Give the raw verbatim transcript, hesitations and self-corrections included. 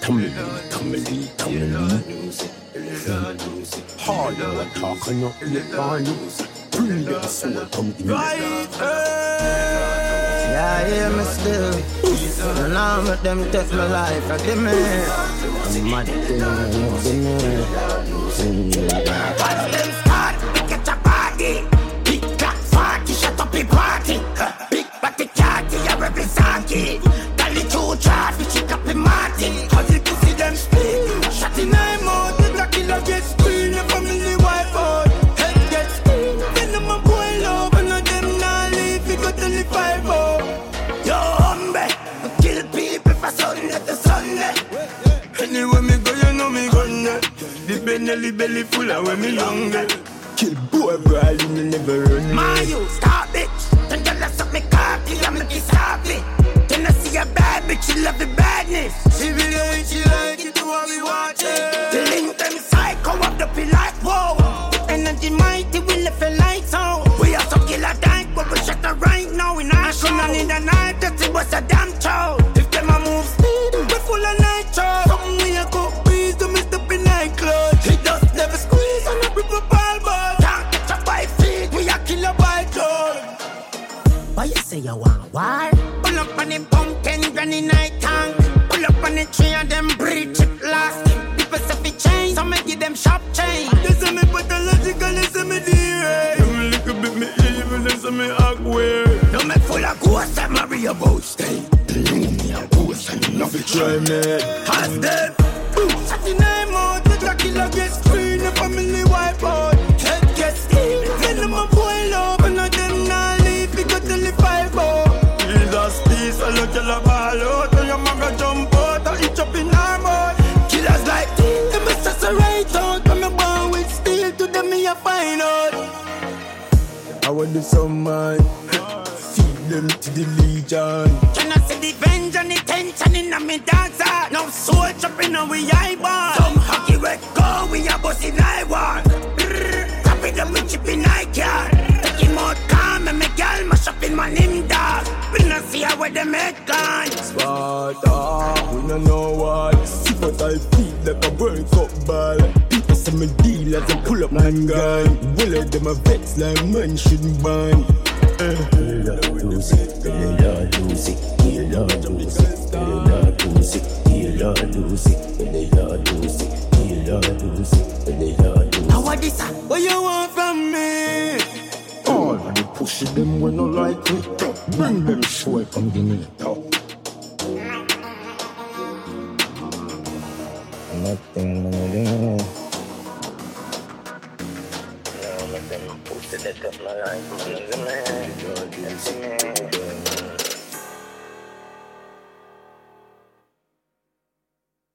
Tamil, Tamil, Tamil. Hard work, talk and not let on you. Bring the soul, come in. Right, yeah, yeah, me still. And now let them take my life, I give me. I'm mad, give me. Once them start, we get a party. Big black party, shut up the party. Big batty catty, I represent it. Tally two charge, we check up the Martin. Cause you can see them speak. Shut in my mouth, the black killer gets screen. The family wipe out, head gets screen. Then I'm a boy love, and of them not leave. We got only five more. Yo, hombre, we kill people for Sunday to Sunday. Anywhere me go, you know me gonna. The belly belly full of when me longer. Kill boy, bro, you me never run. My you, stop bitch. Then tell us up me cocky, I make it stop it. Then I see a bad bitch, she love the badness. She really ain't, she like it, do what we watch it. The link them psycho up the feel like whoa. The energy mighty, we left a lights on. We are some killer dyke, but we shut her right now. In our show, I need a night, that it was a damn show. If them a move speed, we full of nitro. Something we a cook breeze, do me step in nightclub. He does never squeeze, and I rip a ball ball. Can't catch a five feet, we a killer by club. Why you say you want war? Pull up on the pumpkin, granny night tank. Pull up on the tree and them breach it last. People say fi change, so me give them sharp change. They say me pathological, they say me D-Ray. Them a little bit me evil, they say me awkward. No me full of ghosts, I marry a ghost. Hey, believe me a ghost and you love it. Try me. Ask them. Shut the name out, the black killer gets screen. The family wipe out, head gets steam. Then them a boy love, and of them not leave. We got only five more. Jesus peace, I look till I ball out. And your mama jump out, I eat up in our mouth. Killers like this, them is just a right out. When me born with steel, to them me a find out. I want the sun man, feed them to the legion. Can I see the venge and the tension in a me dancer? Now soul chopping on we eyeball. Some hockey red go, we a boss in I walk. Copy them with chip in I car. Take him out calm and me gal mash up in my name dog. We not see how where them head gone. Sparta, we don't know what. See what I feel like a World Cup ball. People say me deal as I pull up my gun. Will of them a vex like man shouldn't ban. Kill or lose it, kill or lose it, kill or lose it, kill or lose it, kill or lose it, kill or lose it, kill or lose it, kill or lose it. Now what this? What you want from me? All of the push them when I like it. Bring them show it, come give me a talk. Nothing to do. Let them push it up my life, man.